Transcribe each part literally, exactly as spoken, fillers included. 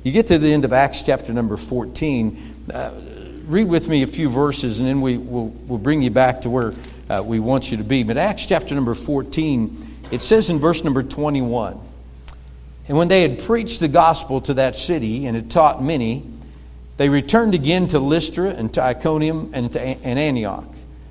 you get to the end of Acts chapter number fourteen, uh, read with me a few verses, and then we will we'll bring you back to where uh, we want you to be. But Acts chapter number fourteen, it says in verse number twenty-one, and when they had preached the gospel to that city and had taught many, they returned again to Lystra and to Iconium and to and Antioch.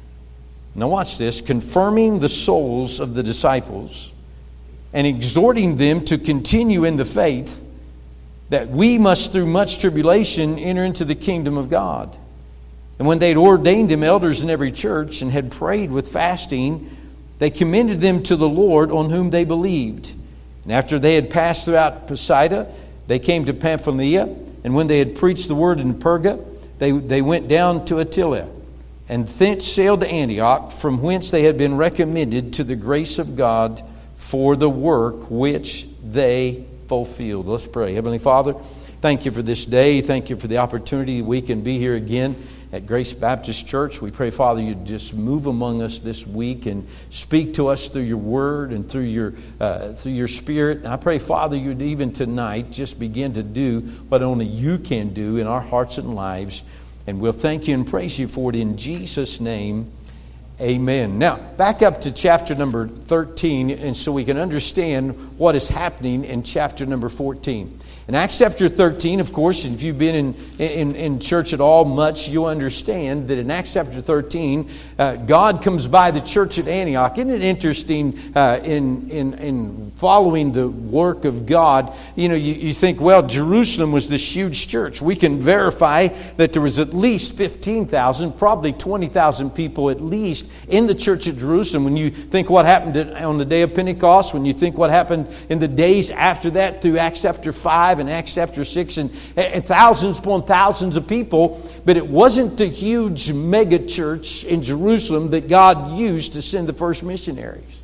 Now watch this, confirming the souls of the disciples and exhorting them to continue in the faith, that we must through much tribulation enter into the kingdom of God. And when they had ordained them elders in every church and had prayed with fasting, they commended them to the Lord on whom they believed. And after they had passed throughout Pisidia, they came to Pamphylia, and when they had preached the word in Perga, they, they went down to Attila, and thence sailed to Antioch, from whence they had been recommended to the grace of God for the work which they fulfilled. Let's pray. Heavenly Father, thank you for this day. Thank you for the opportunity that we can be here again at Grace Baptist Church. We pray, Father, you'd just move among us this week and speak to us through your word and through your uh, through your spirit. And I pray, Father, you'd even tonight just begin to do what only you can do in our hearts and lives. And we'll thank you and praise you for it in Jesus' name. Amen. Now, back up to chapter number thirteen, and so we can understand what is happening in chapter number fourteen. In Acts chapter thirteen, of course, if you've been in, in, in church at all much, you'll understand that in Acts chapter thirteen, uh, God comes by the church at Antioch. Isn't it interesting uh, in, in, in following the work of God? You know, you, you think, well, Jerusalem was this huge church. We can verify that there was at least fifteen thousand, probably twenty thousand people at least in the church at Jerusalem. When you think what happened on the day of Pentecost, when you think what happened in the days after that through Acts chapter five, in Acts chapter six, and, and thousands upon thousands of people. But it wasn't the huge mega church in Jerusalem that God used to send the first missionaries.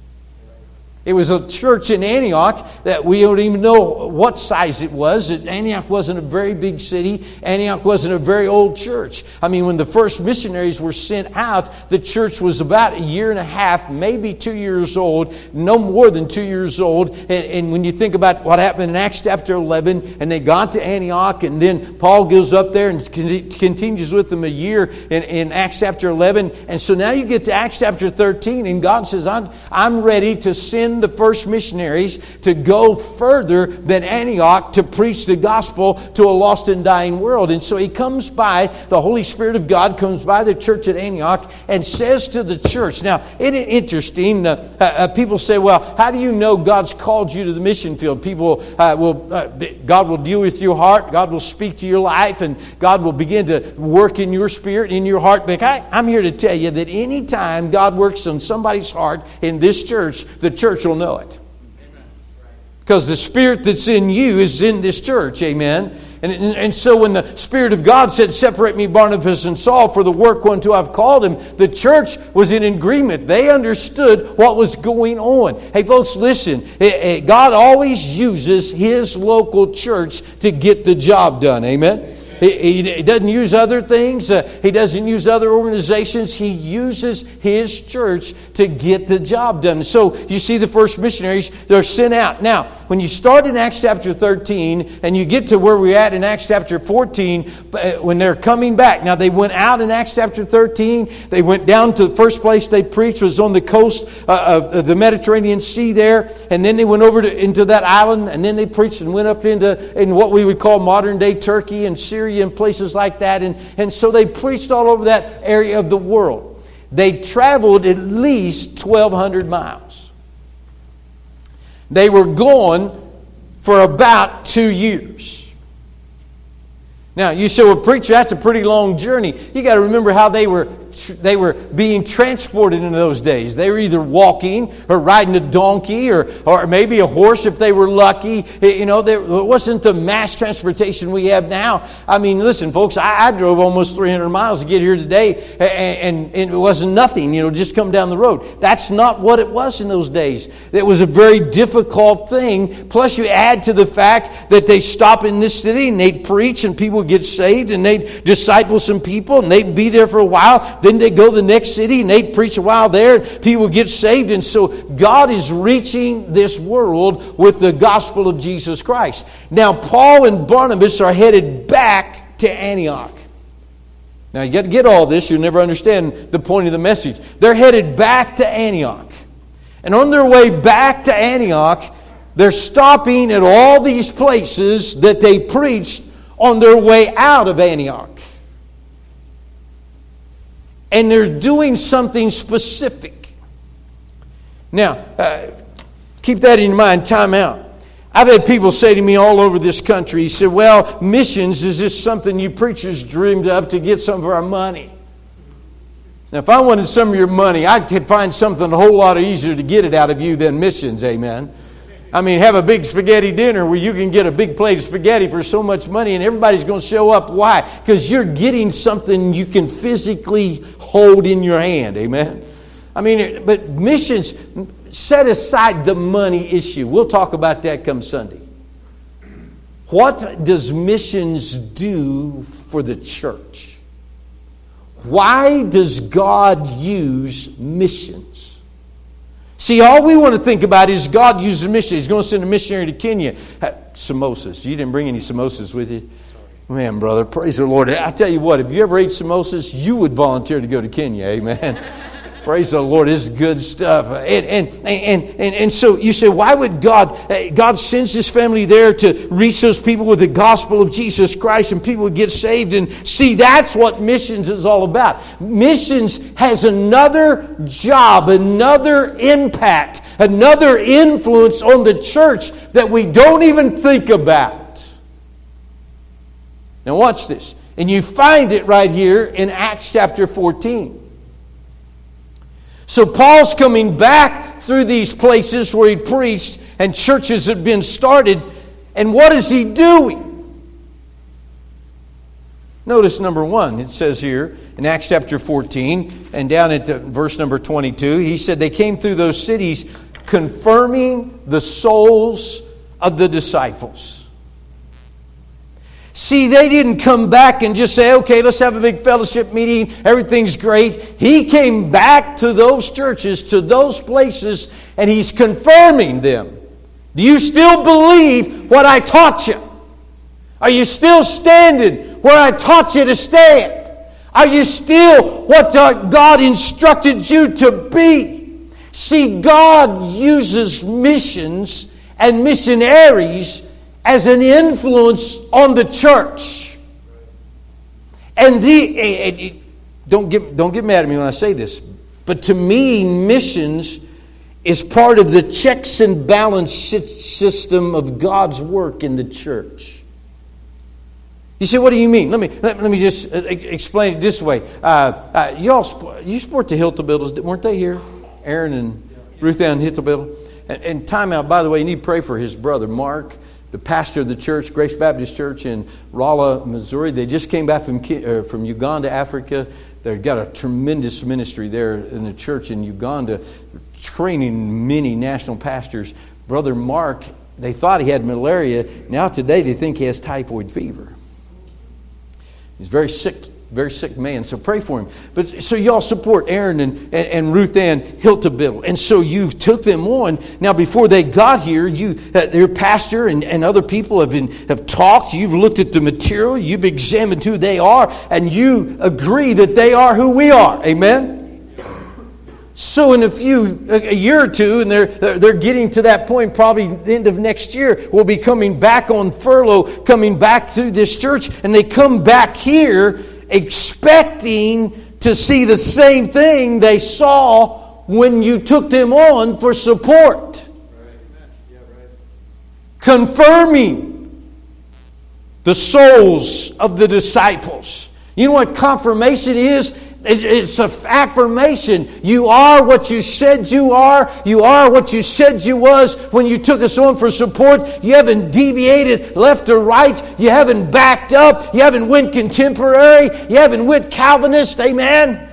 It was a church in Antioch that we don't even know what size it was. Antioch wasn't a very big city. Antioch wasn't a very old church. I mean, when the first missionaries were sent out, the church was about a year and a half, maybe two years old, no more than two years old. And, and when you think about what happened in Acts chapter eleven, and they got to Antioch, and then Paul goes up there and continues with them a year in, in Acts chapter eleven. And so now you get to Acts chapter thirteen, and God says, I'm, I'm ready to send the first missionaries to go further than Antioch to preach the gospel to a lost and dying world. And so he comes by, the Holy Spirit of God comes by the church at Antioch and says to the church. Now, isn't it interesting? Uh, uh, people say, well, how do you know God's called you to the mission field? People uh, will, uh, God will deal with your heart. God will speak to your life, and God will begin to work in your spirit, in your heart. But I, I'm here to tell you that any time God works on somebody's heart in this church, the church will know it. Because the Spirit that's in you is in this church. Amen. And, and, and so when the Spirit of God said, separate me, Barnabas and Saul, for the work whereunto I've called him, the church was in agreement. They understood what was going on. Hey, folks, listen. God always uses His local church to get the job done. Amen. He, he doesn't use other things. Uh, he doesn't use other organizations. He uses His church to get the job done. So you see the first missionaries, they're sent out. Now, when you start in Acts chapter thirteen and you get to where we're at in Acts chapter fourteen, when they're coming back. Now, they went out in Acts chapter thirteen. They went down to the first place they preached was on the coast of the Mediterranean Sea there. And then they went over to, into that island. And then they preached and went up into in what we would call modern day Turkey and Syria and places like that. And, and so they preached all over that area of the world. They traveled at least twelve hundred miles. They were gone for about two years. Now, you say, well, preacher, that's a pretty long journey. You got to remember how they were they were being transported in those days. They were either walking or riding a donkey or, or maybe a horse if they were lucky. You know, there wasn't the mass transportation we have now. I mean, listen, folks, I, I drove almost three hundred miles to get here today, and, and, and it wasn't nothing, you know, just come down the road. That's not what it was in those days. It was a very difficult thing. Plus, you add to the fact that they stop in this city and they'd preach and people would get saved and they'd disciple some people and they'd be there for a while. Then they go to the next city and they preach a while there. And people get saved. And so God is reaching this world with the gospel of Jesus Christ. Now Paul and Barnabas are headed back to Antioch. Now you got to get all this. You'll never understand the point of the message. They're headed back to Antioch. And on their way back to Antioch, they're stopping at all these places that they preached on their way out of Antioch. And they're doing something specific. Now, uh, keep that in mind, time out. I've had people say to me all over this country, he said, well, missions is just something you preachers dreamed up to get some of our money. Now, if I wanted some of your money, I could find something a whole lot easier to get it out of you than missions, amen. I mean, have a big spaghetti dinner where you can get a big plate of spaghetti for so much money and everybody's going to show up. Why? Because you're getting something you can physically hold in your hand. Amen? I mean, but missions, set aside the money issue. We'll talk about that come Sunday. What does missions do for the church? Why does God use missions? See, all we want to think about is God uses a missionary. He's going to send a missionary to Kenya. Samosas. You didn't bring any samosas with you? Man, brother, praise the Lord. I tell you what, if you ever ate samosas, you would volunteer to go to Kenya. Amen. Praise the Lord. This is good stuff. And, and, and, and, and so you say, why would God, God sends His family there to reach those people with the gospel of Jesus Christ and people would get saved. And see, that's what missions is all about. Missions has another job, another impact, another influence on the church that we don't even think about. Now watch this. And you find it right here in Acts chapter fourteen. So Paul's coming back through these places where he preached and churches had been started. And what is he doing? Notice number one, it says here in Acts chapter fourteen and down at verse number twenty-two, he said they came through those cities confirming the souls of the disciples. See, they didn't come back and just say, okay, let's have a big fellowship meeting. Everything's great. He came back to those churches, to those places, and he's confirming them. Do you still believe what I taught you? Are you still standing where I taught you to stand? Are you still what God instructed you to be? See, God uses missions and missionaries as an influence on the church. And the, don't get, don't get mad at me when I say this, but to me, missions is part of the checks and balance system of God's work in the church. You say, what do you mean? Let me let, let me just explain it this way. Uh, uh, y'all, you support the Hilton weren't they here? Aaron and Ruth Ann Hilton. And, and time out, by the way, you need to pray for his brother, Mark, the pastor of the church, Grace Baptist Church in Rolla, Missouri. They just came back from uh, from Uganda, Africa. They've got a tremendous ministry there in the church in Uganda, training many national pastors. Brother Mark, they thought he had malaria. Now today they think he has typhoid fever. He's very sick, very sick man. So pray for him. But so y'all support Aaron and, and, and Ruth Ann Hiltabill. And so you took them on. Now before they got here, you uh, their pastor and, and other people have been, have talked. You've looked at the material. You've examined who they are. And you agree that they are who we are. Amen? So in a few, a year or two, and they're, they're getting to that point, probably the end of next year, we'll be coming back on furlough, coming back to this church, and they come back here expecting to see the same thing they saw when you took them on for support. Confirming the souls of the disciples. You know what confirmation is? It's an affirmation. You are what you said you are. You are what you said you was when you took us on for support. You haven't deviated left or right. You haven't backed up. You haven't went contemporary. You haven't went Calvinist. Amen?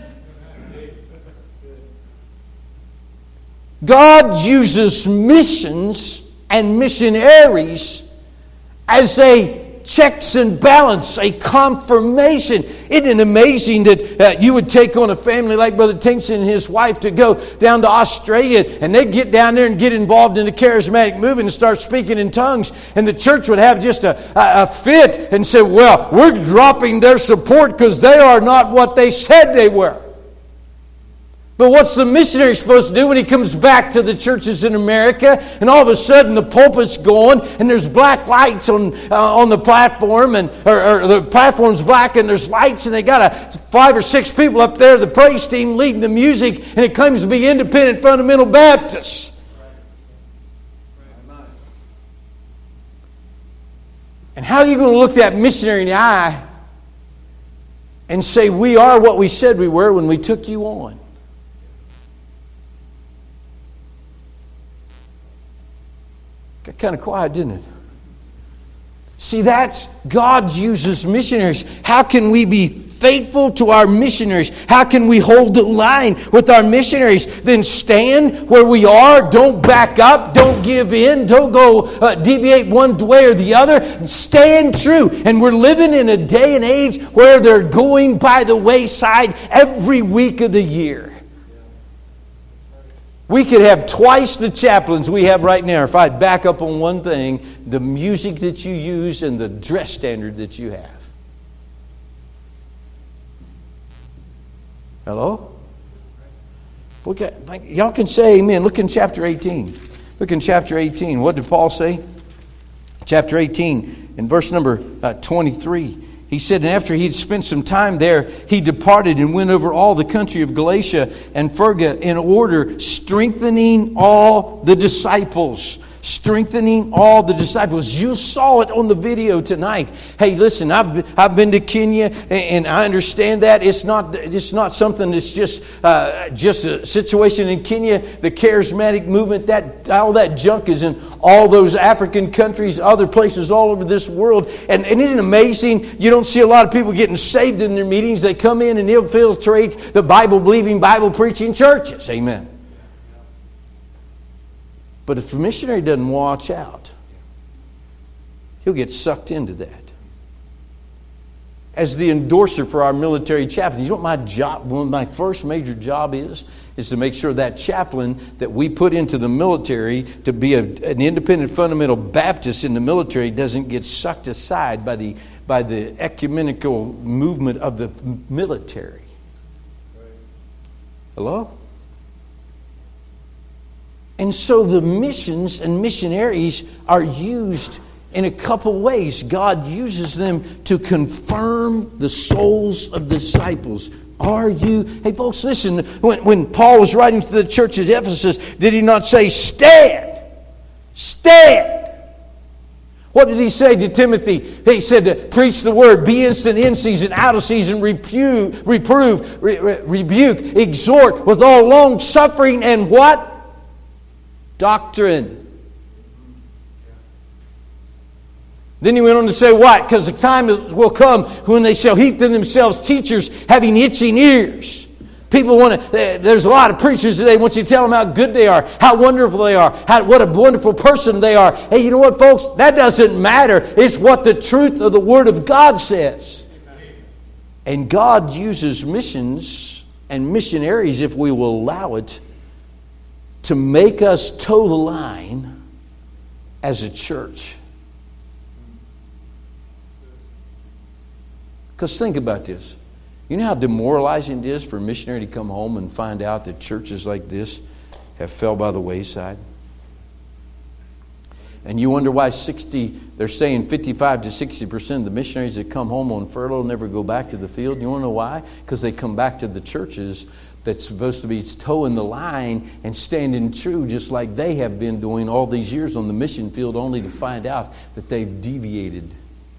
God uses missions and missionaries as a checks and balance, a confirmation. Isn't it amazing that uh, you would take on a family like Brother Tinkson and his wife to go down to Australia, and they'd get down there and get involved in the charismatic movement and start speaking in tongues, and the church would have just a, a, a fit and say, well, we're dropping their support because they are not what they said they were. But what's the missionary supposed to do when he comes back to the churches in America, and all of a sudden the pulpit's going and there's black lights on uh, on the platform, and or, or the platform's black and there's lights, and they got a five or six people up there, the praise team leading the music, and it claims to be independent fundamental Baptists. And how are you going to look that missionary in the eye and say, we are what we said we were when we took you on? Got kind of quiet, didn't it? See, that's God uses missionaries. How can we be faithful to our missionaries? How can we hold the line with our missionaries? Then stand where we are. Don't back up. Don't give in. Don't go uh, deviate one way or the other. Stand true. And we're living in a day and age where they're going by the wayside every week of the year. We could have twice the chaplains we have right now if I'd back up on one thing: the music that you use and the dress standard that you have. Hello? Okay, y'all can say amen. Look in chapter eighteen. Look in chapter eighteen. What did Paul say? Chapter eighteen, in verse number uh, twenty-three. He said, and after he had spent some time there, he departed and went over all the country of Galatia and Phrygia in order, strengthening all the disciples. Strengthening all the disciples. You saw it on the video tonight. Hey, listen, I've, I've been to Kenya, and I understand that. It's not, it's not something that's just, uh, just a situation in Kenya. The charismatic movement, that all that junk is in all those African countries, other places all over this world. And, and isn't it amazing? You don't see a lot of people getting saved in their meetings. They come in and infiltrate the Bible-believing, Bible-preaching churches. Amen. But if a missionary doesn't watch out, he'll get sucked into that. As the endorser for our military chaplain, you know what my job, one of my first major job is? Is to make sure that chaplain that we put into the military to be a, an independent fundamental Baptist in the military doesn't get sucked aside by the, by the ecumenical movement of the military. Hello? And so the missions and missionaries are used in a couple ways. God uses them to confirm the souls of disciples. Are you? Hey folks, listen. When, when Paul was writing to the church at Ephesus, did he not say, stand? Stand. What did he say to Timothy? He said to preach the word, be instant in season, out of season, reprove, reprove, re, re, rebuke, exhort with all long suffering and what? Doctrine. Then he went on to say what? Because the time will come when they shall heap to themselves teachers having itching ears. People want to, there's a lot of preachers today, once you tell them how good they are, how wonderful they are, how, what a wonderful person they are. Hey, you know what, folks? That doesn't matter. It's what the truth of the Word of God says. And God uses missions and missionaries, if we will allow it, to make us toe the line as a church. Because think about this. You know how demoralizing it is for a missionary to come home and find out that churches like this have fell by the wayside? And you wonder why sixty, they're saying fifty-five to sixty percent of the missionaries that come home on furlough never go back to the field. You want to know why? Because they come back to the churches that's supposed to be toeing the line and standing true just like they have been doing all these years on the mission field, only to find out that they've deviated.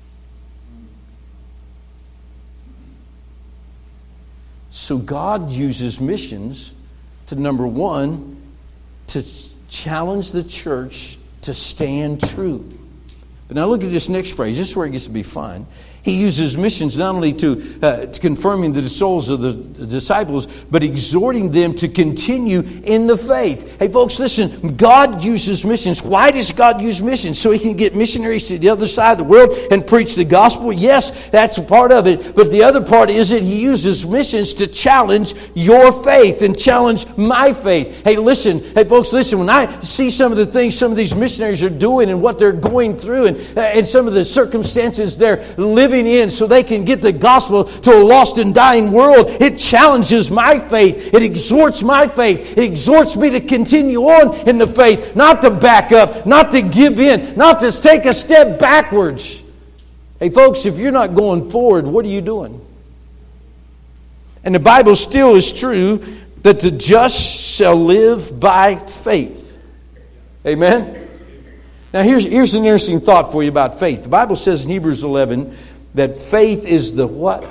So God uses missions to, number one, to challenge the church to stand true. But now look at this next phrase. This is where it gets to be fun. He uses missions not only to, uh, to confirming the souls of the disciples, but exhorting them to continue in the faith. Hey folks, listen, God uses missions. Why does God use missions? So He can get missionaries to the other side of the world and preach the gospel? Yes, that's a part of it. But the other part is that He uses missions to challenge your faith and challenge my faith. Hey, listen, hey folks, listen, when I see some of the things some of these missionaries are doing and what they're going through and, uh, and some of the circumstances they're living in so they can get the gospel to a lost and dying world, it challenges my faith. It exhorts my faith. It exhorts me to continue on in the faith, not to back up, not to give in, not to take a step backwards. Hey folks, if you're not going forward, what are you doing? And the Bible still is true that the just shall live by faith. Amen? Now here's, here's an interesting thought for you about faith. The Bible says in Hebrews eleven that faith is the what?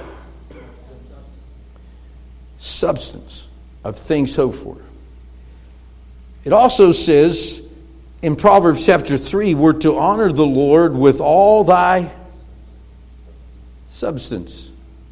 Substance of things hoped for. It also says in Proverbs chapter three, we're to honor the Lord with all thy substance.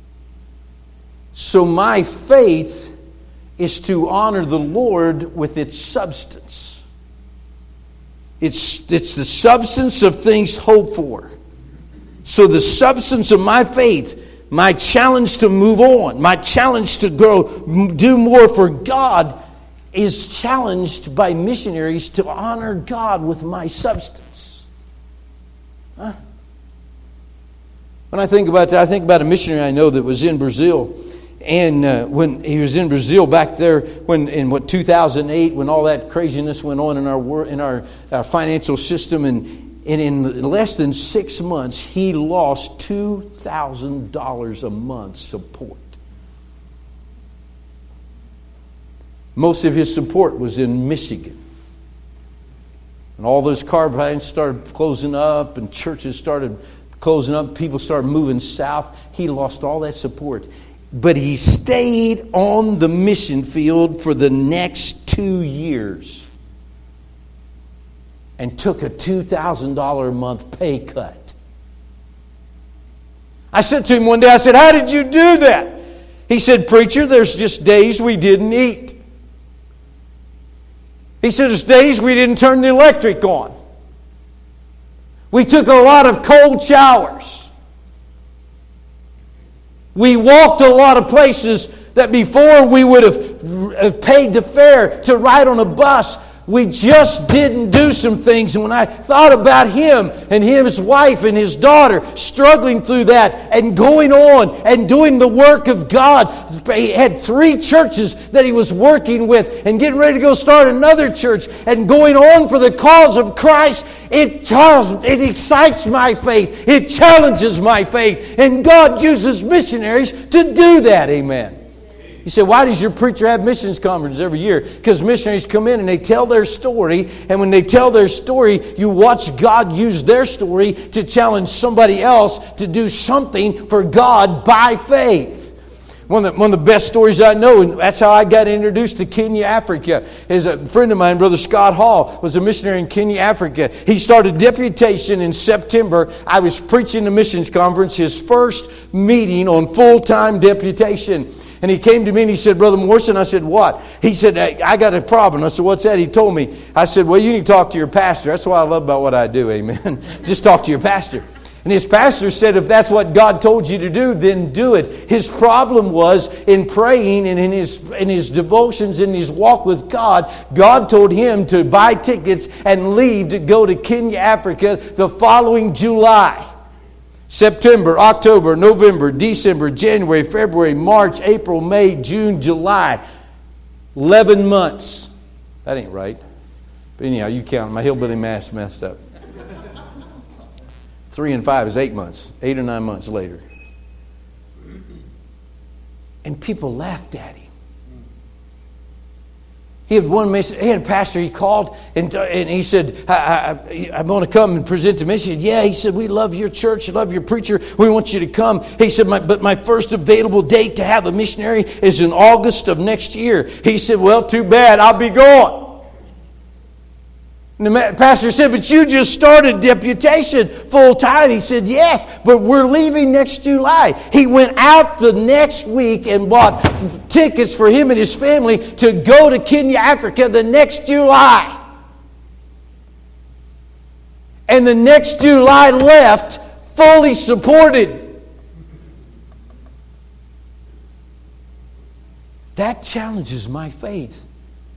So my faith is to honor the Lord with its substance. It's, it's the substance of things hoped for. So the substance of my faith, my challenge to move on, my challenge to grow, do more for God, is challenged by missionaries to honor God with my substance. Huh? When I think about that, I think about a missionary I know that was in Brazil. And uh, when he was in Brazil back there, when in what two thousand eight, when all that craziness went on in our wor- in our, our financial system, and and in less than six months, he lost two thousand dollars a month support. Most of his support was in Michigan. And all those car branches started closing up and churches started closing up. People started moving south. He lost all that support. But he stayed on the mission field for the next two years. And took a two thousand dollars a month pay cut. I said to him one day, I said, how did you do that? He said, preacher, there's just days we didn't eat. He said, there's days we didn't turn the electric on. We took a lot of cold showers. We walked a lot of places that before we would have paid the fare to ride on a bus. We just didn't do some things. And when I thought about him and his wife and his daughter struggling through that and going on and doing the work of God, he had three churches that he was working with and getting ready to go start another church and going on for the cause of Christ. It, it excites my faith. It challenges my faith. And God uses missionaries to do that. Amen. You say, why does your preacher have missions conferences every year? Because missionaries come in and they tell their story. And when they tell their story, you watch God use their story to challenge somebody else to do something for God by faith. One of, the, one of the best stories I know, and that's how I got introduced to Kenya, Africa, is a friend of mine, Brother Scott Hall, was a missionary in Kenya, Africa. He started deputation in September. I was preaching the missions conference, his first meeting on full-time deputation. And he came to me and he said, Brother Morrison, I said, what? He said, I got a problem. I said, what's that? He told me. I said, well, you need to talk to your pastor. That's what I love about what I do, amen. Just talk to your pastor. And his pastor said, if that's what God told you to do, then do it. His problem was in praying and in his, in his devotions, in his walk with God, God told him to buy tickets and leave to go to Kenya, Africa the following July. September, October, November, December, January, February, March, April, May, June, July. eleven months. That ain't right. But anyhow, you count. My hillbilly math's messed up. Three and five is eight months. Eight or nine months later. And people laughed at him. He had one mission. He had a pastor. He called and, and he said, I, I, I'm going to come and present the mission. Yeah, he said, we love your church. We love your preacher. We want you to come. He said, my, but my first available date to have a missionary is in August of next year. He said, well, too bad. I'll be gone. And the pastor said, but you just started deputation full time. He said, yes, but we're leaving next July. He went out the next week and bought tickets for him and his family to go to Kenya, Africa the next July. And the next July left fully supported. That challenges my faith.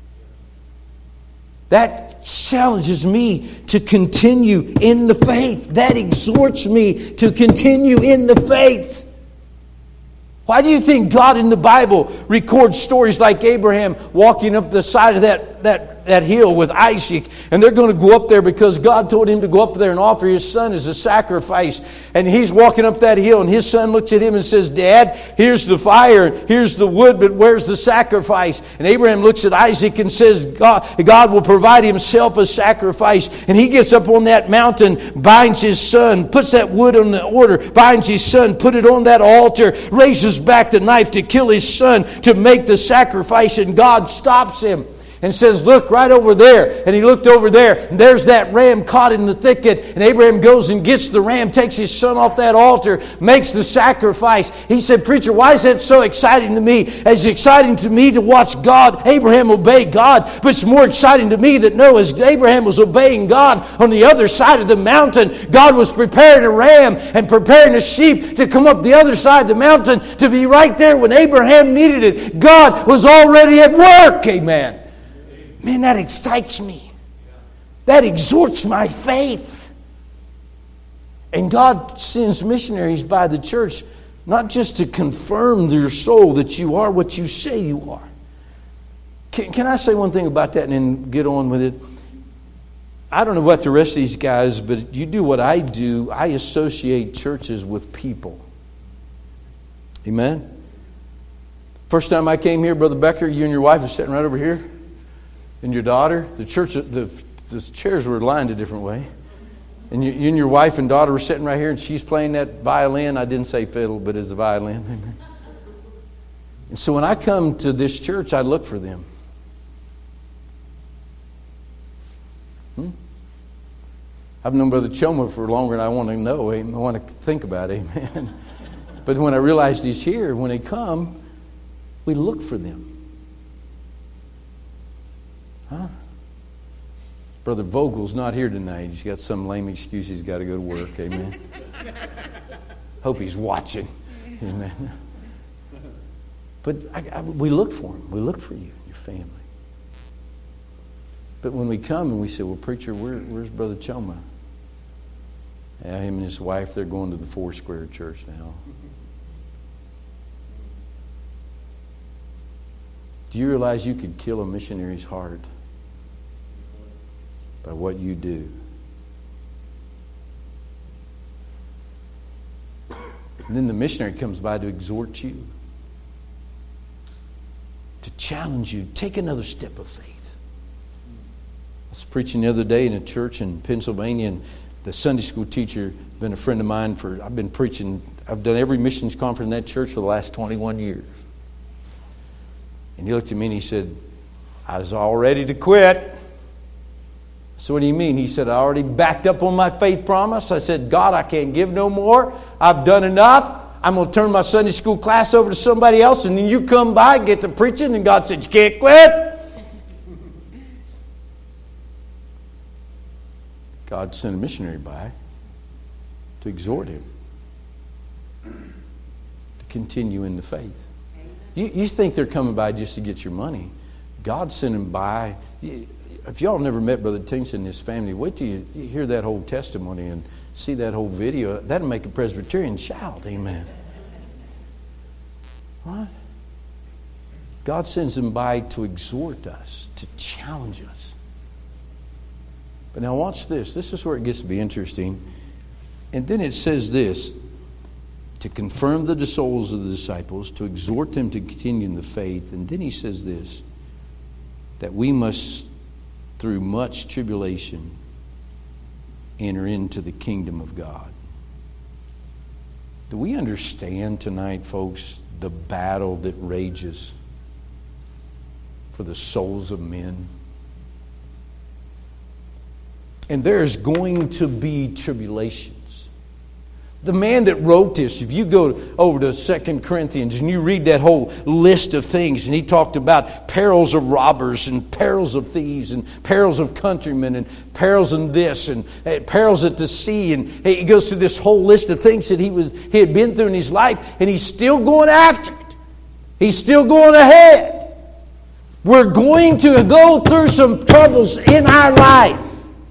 That challenges me to continue in the faith. That exhorts me to continue in the faith. Why do you think God in the Bible records stories like Abraham walking up the side of that, that, that hill with Isaac? And they're going to go up there because God told him to go up there and offer his son as a sacrifice. And he's walking up that hill and his son looks at him and says, Dad, here's the fire, here's the wood, but where's the sacrifice? And Abraham looks at Isaac and says, God, God will provide himself a sacrifice. And he gets up on that mountain, binds his son, puts that wood on the altar, binds his son, put it on that altar, raises back the knife to kill his son, to make the sacrifice, and God stops him and says, look right over there. And he looked over there, and there's that ram caught in the thicket. And Abraham goes and gets the ram, takes his son off that altar, makes the sacrifice. He said, preacher, why is that so exciting to me? It's exciting to me to watch God, Abraham obey God, but it's more exciting to me that no, as Abraham was obeying God on the other side of the mountain, God was preparing a ram and preparing a sheep to come up the other side of the mountain to be right there when Abraham needed it. God was already at work. Amen. Man, that excites me. That exhorts my faith. And God sends missionaries by the church not just to confirm your soul that you are what you say you are. Can, can I say one thing about that and then get on with it? I don't know about the rest of these guys, but you do what I do. I associate churches with people. Amen? First time I came here, Brother Becker, you and your wife are sitting right over here. And your daughter, the church, the, the chairs were lined a different way. And you, you and your wife and daughter were sitting right here, and she's playing that violin. I didn't say fiddle, but it's a violin. And so when I come to this church, I look for them. Hmm? I've known Brother Choma for longer than I want to know. I want to think about it. Amen. But when I realized he's here, when they come, we look for them. Huh? Brother Vogel's not here tonight. He's got some lame excuse. He's got to go to work. Amen. Hope he's watching. Amen. But I, I, we look for him. We look for you, your family. But when we come and we say, well, preacher, where, where's Brother Choma? Yeah, him and his wife, they're going to the Four Square Church now. Do you realize you could kill a missionary's heart by what you do? And then the missionary comes by to exhort you, to challenge you, take another step of faith. I was preaching the other day in a church in Pennsylvania, and the Sunday school teacher, been a friend of mine for, I've been preaching, I've done every missions conference in that church for the last twenty-one years. And he looked at me and he said, I was all ready to quit. So what do you mean? He said, I already backed up on my faith promise. I said, God, I can't give no more. I've done enough. I'm going to turn my Sunday school class over to somebody else. And then you come by, get to preaching. And God said, you can't quit. God sent a missionary by to exhort him to continue in the faith. You, you think they're coming by just to get your money. God sent them by. If y'all never met Brother Tingston and his family, wait till you hear that whole testimony and see that whole video. That'll make a Presbyterian shout. Amen. What? God sends them by to exhort us, to challenge us. But now watch this. This is where it gets to be interesting. And then it says this, to confirm the souls of the disciples, to exhort them to continue in the faith. And then he says this, that we must, through much tribulation, enter into the kingdom of God. Do we understand tonight, folks, the battle that rages for the souls of men? And there's going to be tribulations. The man that wrote this, if you go over to Second Corinthians and you read that whole list of things, and he talked about perils of robbers and perils of thieves and perils of countrymen and perils in this and perils at the sea, and he goes through this whole list of things that he was he had been through in his life, and he's still going after it. He's still going ahead. We're going to go through some troubles in our life.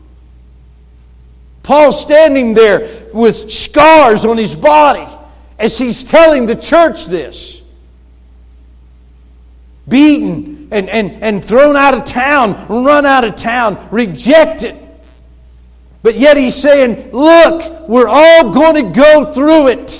Paul's standing there with scars on his body as he's telling the church this. Beaten and, and, and thrown out of town, run out of town, rejected. But yet he's saying, look, we're all going to go through it.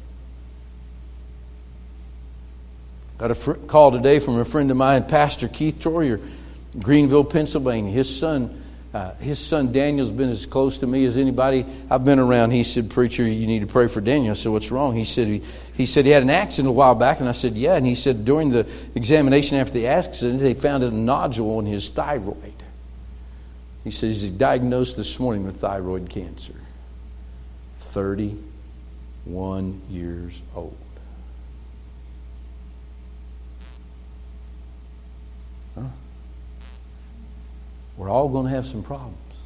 Got a fr- call today from a friend of mine, Pastor Keith Troyer, Greenville, Pennsylvania. His son Uh, his son Daniel's been as close to me as anybody I've been around. He said, "Preacher, you need to pray for Daniel." I said, "What's wrong?" He said he, he said he had an accident a while back, and I said, "Yeah." And he said during the examination after the accident, they found a nodule in his thyroid. He says he's diagnosed this morning with thyroid cancer. thirty-one years old. Huh? We're all going to have some problems.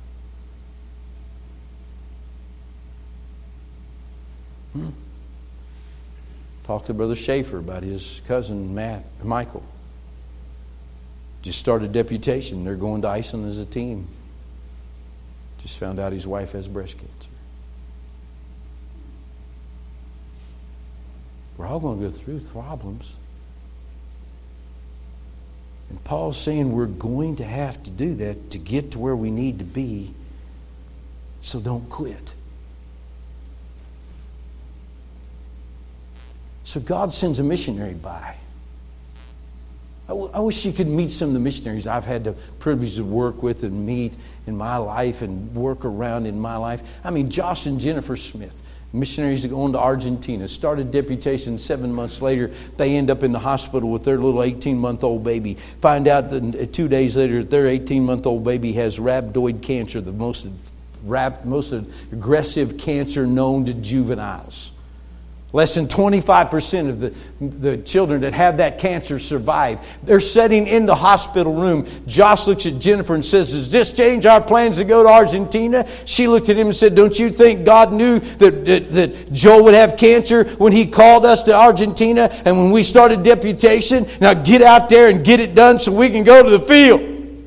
Hmm. Talked to Brother Schaefer about his cousin Matt, Michael. Just started deputation. They're going to Iceland as a team. Just found out his wife has breast cancer. We're all going to go through problems. And Paul's saying we're going to have to do that to get to where we need to be. So don't quit. So God sends a missionary by. I, w- I wish you could meet some of the missionaries I've had the privilege to work with and meet in my life and work around in my life. I mean, Josh and Jennifer Smith. Missionaries going to Argentina, started deputation. Seven months later, they end up in the hospital with their little eighteen-month-old baby. Find out that two days later, their eighteen-month-old baby has rhabdoid cancer, the most, rab, most aggressive cancer known to juveniles. Less than twenty-five percent of the, the children that have that cancer survive. They're sitting in the hospital room. Josh looks at Jennifer and says, "Does this change our plans to go to Argentina?" She looked at him and said, "Don't you think God knew that, that, that Joe would have cancer when he called us to Argentina and when we started deputation? Now get out there and get it done so we can go to the field."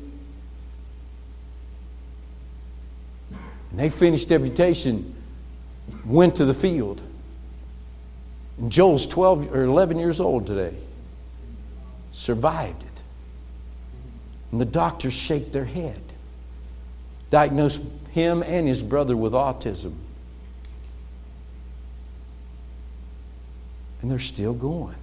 And they finished deputation, went to the field. And Joel's twelve or eleven years old today. Survived it. And the doctors shake their head. Diagnosed him and his brother with autism. And they're still going.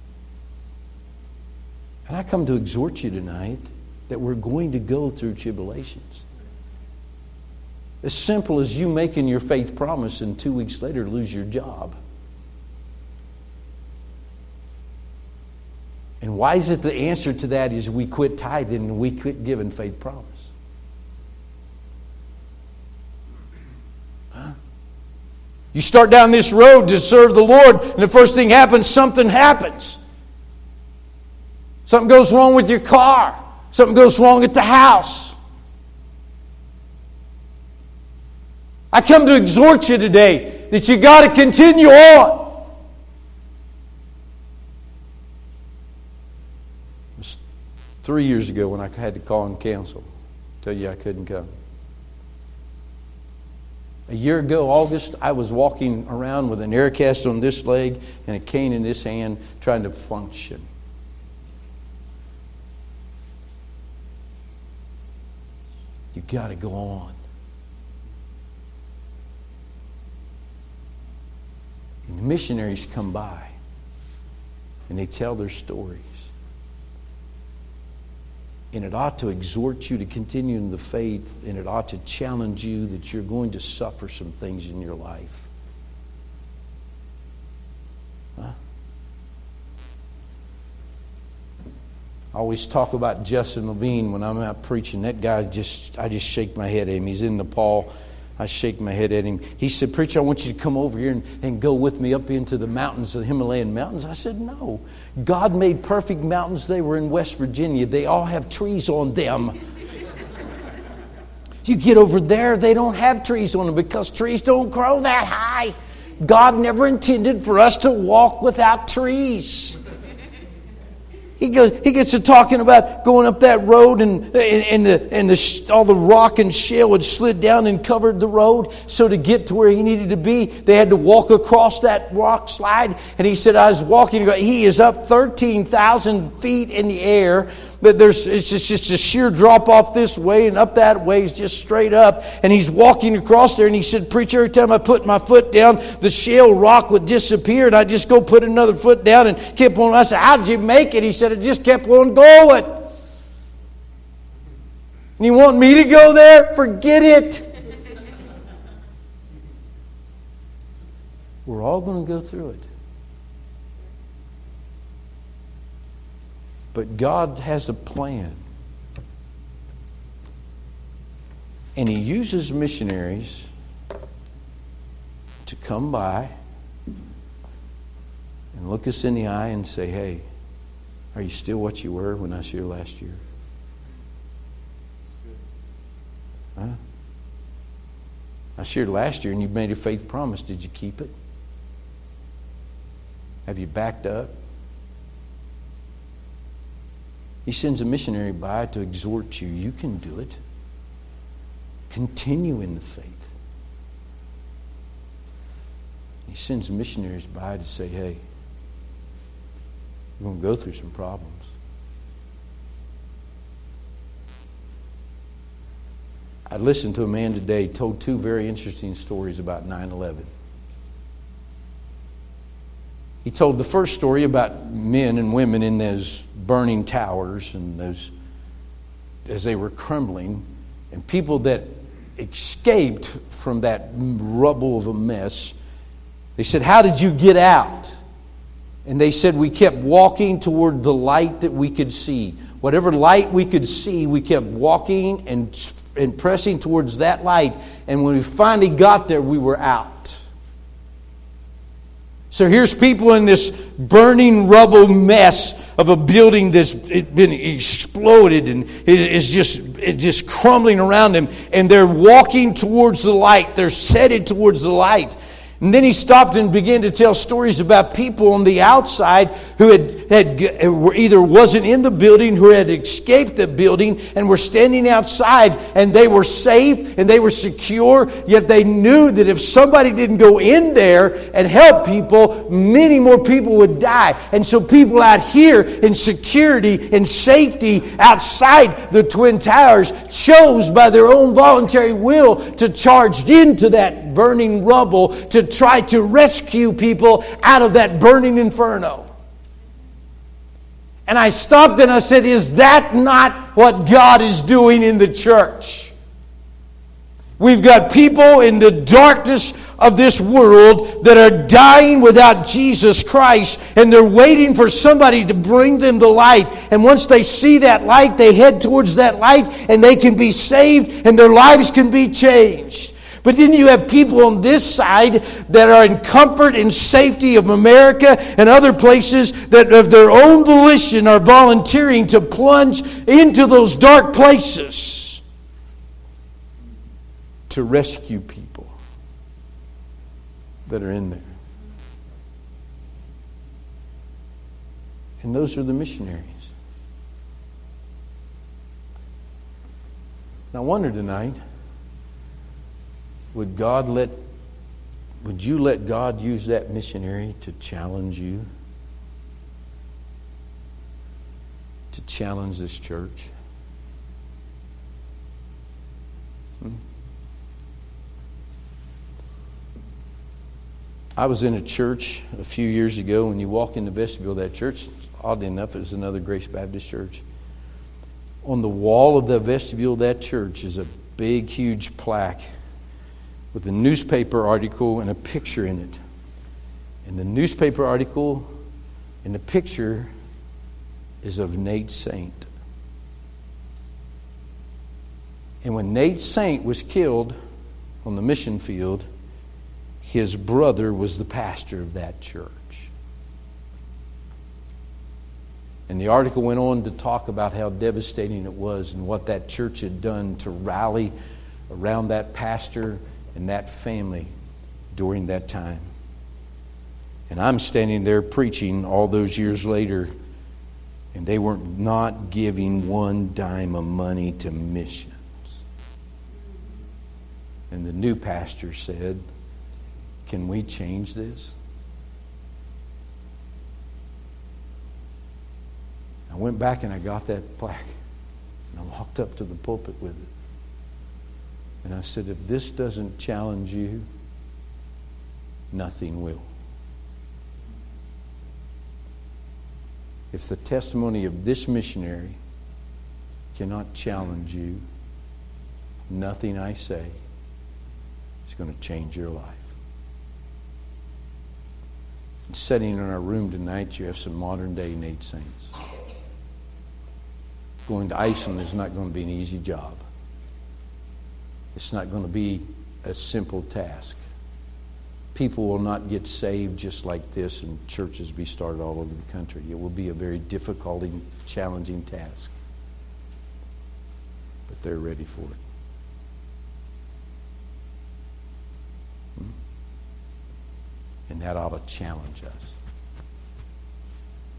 And I come to exhort you tonight that we're going to go through tribulations. As simple as you making your faith promise and two weeks later lose your job. And why is it the answer to that is we quit tithing and we quit giving faith promise? Huh? You start down this road to serve the Lord, and the first thing happens, something happens. Something goes wrong with your car. Something goes wrong at the house. I come to exhort you today that you got to continue on. Three years ago when I had to call and cancel, tell you I couldn't come. A year ago, August, I was walking around with an air cast on this leg and a cane in this hand trying to function. You got to go on. And the missionaries come by and they tell their stories. And it ought to exhort you to continue in the faith, and it ought to challenge you that you're going to suffer some things in your life. Huh? I always talk about Justin Levine when I'm out preaching. That guy just, I just shake my head at him. He's in Nepal. I shake my head at him. He said, "Preacher, I want you to come over here and, and go with me up into the mountains, the Himalayan mountains." I said, "No. God made perfect mountains. They were in West Virginia. They all have trees on them. You get over there, they don't have trees on them because trees don't grow that high. God never intended for us to walk without trees." He goes. He gets to talking about going up that road, and and, and the and the all the rock and shale had slid down and covered the road. So to get to where he needed to be, they had to walk across that rock slide. And he said, "I was walking. He is up thirteen thousand feet in the air, but there's it's just just a sheer drop off this way and up that way is just straight up." And he's walking across there, and he said, "Preacher, every time I put my foot down, the shale rock would disappear, and I just go put another foot down and keep on." I said, "How'd you make it?" He said, "It just kept on going." And you want me to go there? Forget it. We're all going to go through it. But God has a plan. And He uses missionaries to come by and look us in the eye and say, "Hey, are you still what you were when I was here last year?" Huh? I shared last year and you made a faith promise. Did you keep it? Have you backed up? He sends a missionary by to exhort you. You can do it. Continue in the faith. He sends missionaries by to say, "Hey, you're going to go through some problems." I listened to a man today told two very interesting stories about nine eleven. He told the first story about men and women in those burning towers and those as they were crumbling, and people that escaped from that rubble of a mess. They said, "How did you get out?" And they said, "We kept walking toward the light that we could see. Whatever light we could see, we kept walking and, and pressing towards that light. And when we finally got there, we were out." So here's people in this burning rubble mess of a building that's been exploded and is just, just crumbling around them. And they're walking towards the light. They're headed towards the light. And then he stopped and began to tell stories about people on the outside who had, had were either wasn't in the building, who had escaped the building and were standing outside, and they were safe and they were secure, yet they knew that if somebody didn't go in there and help people, many more people would die. And so people out here in security and safety outside the Twin Towers chose by their own voluntary will to charge into that burning rubble to try to rescue people out of that burning inferno. And I stopped and I said, "Is that not what God is doing in the church?" We've got people in the darkness of this world that are dying without Jesus Christ, and they're waiting for somebody to bring them the light. And once they see that light, they head towards that light, and they can be saved, and their lives can be changed. But then you have people on this side that are in comfort and safety of America and other places that of their own volition are volunteering to plunge into those dark places to rescue people that are in there. And those are the missionaries. And I wonder tonight, Would God let, would you let God use that missionary to challenge you? To challenge this church? Hmm? I was in a church a few years ago. When you walk in the vestibule of that church, oddly enough, it was another Grace Baptist church. On the wall of the vestibule of that church is a big, huge plaque with a newspaper article and a picture in it. And the newspaper article and the picture is of Nate Saint. And when Nate Saint was killed on the mission field, his brother was the pastor of that church. And the article went on to talk about how devastating it was and what that church had done to rally around that pastor and that family during that time. And I'm standing there preaching all those years later, and they were not giving one dime of money to missions. And the new pastor said, "Can we change this?" I went back and I got that plaque, and I walked up to the pulpit with it. And I said, if this doesn't challenge you, nothing will. If the testimony of this missionary cannot challenge you, nothing I say is going to change your life. And sitting in our room tonight, you have some modern day Nate Saints. Going to Iceland is not going to be an easy job. It's not going to be a simple task. People will not get saved just like this and churches be started all over the country. It will be a very difficult and challenging task. But they're ready for it. Hmm? And that ought to challenge us.